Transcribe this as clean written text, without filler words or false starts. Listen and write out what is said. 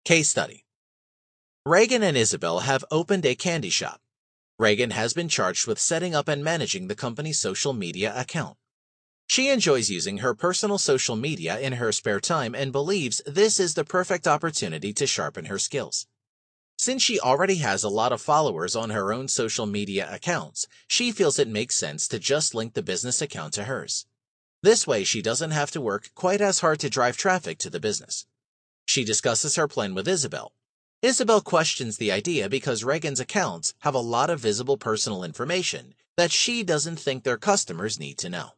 Case study. Reagan and Isabel have opened a candy shop. Reagan has been charged with setting up and managing the company's social media account. She enjoys using her personal social media in her spare time and believes this is the perfect opportunity to sharpen her skills. Since she already has a lot of followers on her own social media accounts, she feels it makes sense to just link the business account to hers. This way she doesn't have to work quite as hard to drive traffic to the business. She discusses her plan with Isabel. Isabel questions the idea because Reagan's accounts have a lot of visible personal information that she doesn't think their customers need to know.